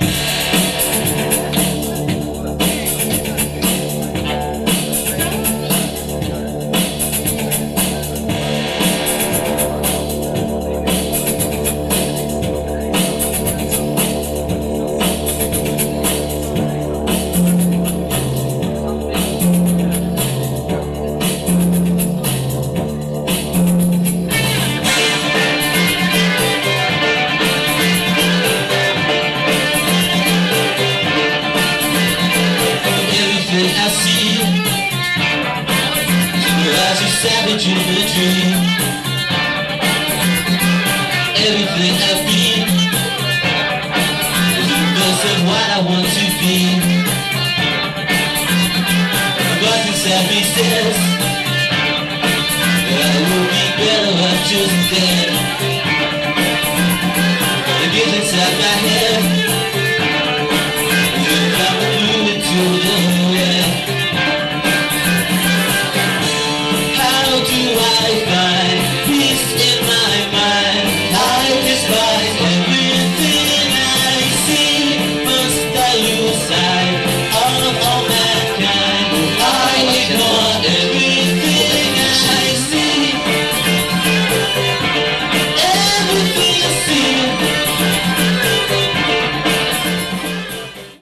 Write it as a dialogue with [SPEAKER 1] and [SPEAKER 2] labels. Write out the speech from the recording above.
[SPEAKER 1] Savage in the dream. Everything I feel is the best of what I want to be. But inside me says that I will be better off just then.